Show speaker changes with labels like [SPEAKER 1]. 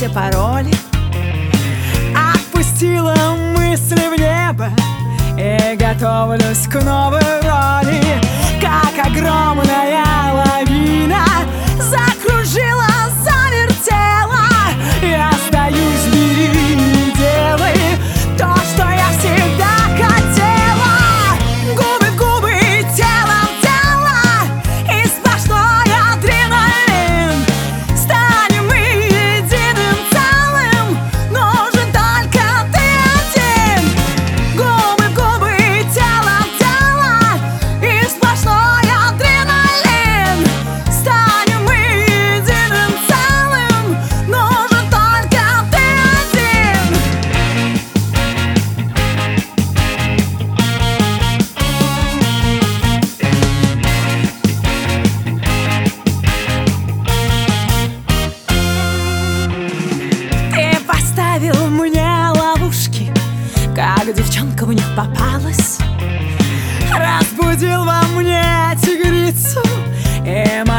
[SPEAKER 1] все пароли. Отпустила мысли в небо и готовлюсь к новой роли. Как огромная лавина закружила, завертела. Я остаюсь, бери и делай то, что я всегда хотела. Губы в губы, тело в тело, и сплошной адреналин. Станем мы единым целым, нужен только ты один. Губы в губы, тело в тело, и сплошной адреналин. Станем мы единым целым, нужен только ты один. Ты поставил мне ловушки, как девчонка в них попалась. Разбудил во мне тигрицу, и